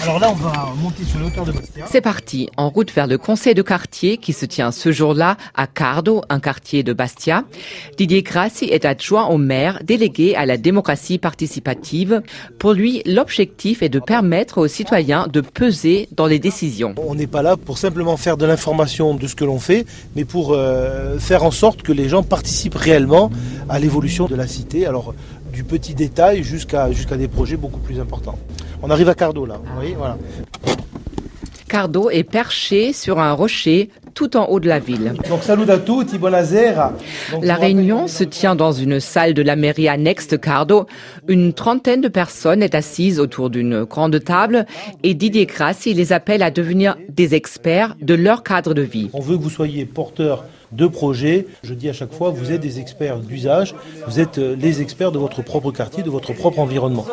Alors là, on va monter sur les hauteurs de Bastia. C'est parti, en route vers le conseil de quartier qui se tient ce jour-là à Cardo, un quartier de Bastia. Didier Grassi est adjoint au maire, délégué à la démocratie participative. Pour lui, l'objectif est de permettre aux citoyens de peser dans les décisions. On n'est pas là pour simplement faire de l'information de ce que l'on fait, mais pour faire en sorte que les gens participent réellement à l'évolution de la cité. Alors, du petit détail jusqu'à des projets beaucoup plus importants. On arrive à Cardo là, vous voyez, voilà. Cardo est perché sur un rocher tout en haut de la ville. Donc salut à tutti, buonasera. La réunion se tient dans une salle de la mairie annexe de Cardo. Une trentaine de personnes est assise autour d'une grande table et Didier Grassi les appelle à devenir des experts de leur cadre de vie. On veut que vous soyez porteurs de projets. Je dis à chaque fois, vous êtes des experts d'usage, vous êtes les experts de votre propre quartier, de votre propre environnement.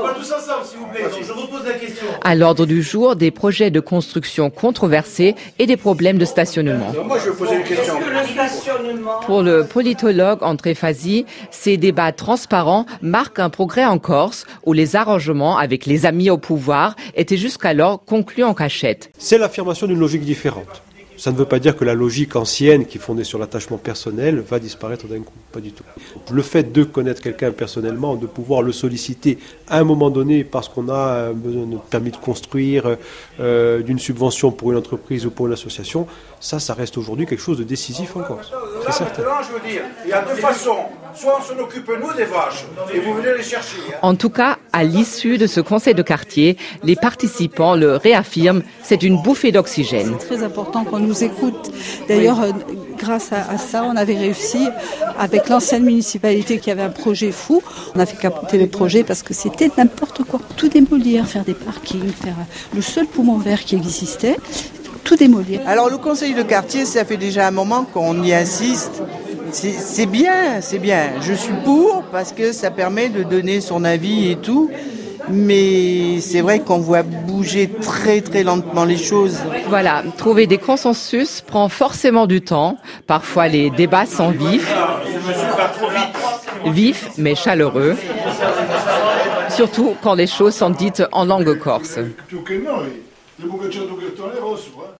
À l'ordre du jour, des projets de construction controversés et des problèmes de stationnement. Moi, je vais poser une question. Pour le politologue André Fazi, ces débats transparents marquent un progrès en Corse où les arrangements avec les amis au pouvoir étaient jusqu'alors conclus en cachette. C'est l'affirmation d'une logique différente. Ça ne veut pas dire que la logique ancienne, qui est fondée sur l'attachement personnel, va disparaître d'un coup. Pas du tout. Le fait de connaître quelqu'un personnellement, de pouvoir le solliciter à un moment donné parce qu'on a besoin de permis de construire, d'une subvention pour une entreprise ou pour une association, ça reste aujourd'hui quelque chose de décisif en Corse. C'est certain. Je veux dire, il y a deux façons. Soit on s'en occupe nous des vaches et vous venez les chercher. En tout cas, à l'issue de ce conseil de quartier, les participants le réaffirment, c'est une bouffée d'oxygène. C'est très important qu'on nous écoute. D'ailleurs, grâce à ça, on avait réussi avec l'ancienne municipalité qui avait un projet fou. On a fait capoter le projet parce que c'était n'importe quoi. Tout démolir, faire des parkings, faire le seul poumon vert qui existait, tout démolir. Alors le conseil de quartier, ça fait déjà un moment qu'on y insiste. C'est bien, c'est bien. Je suis pour parce que ça permet de donner son avis et tout. Mais c'est vrai qu'on voit bouger très très lentement les choses. Voilà, trouver des consensus prend forcément du temps. Parfois les débats sont vifs mais chaleureux. Surtout quand les choses sont dites en langue corse.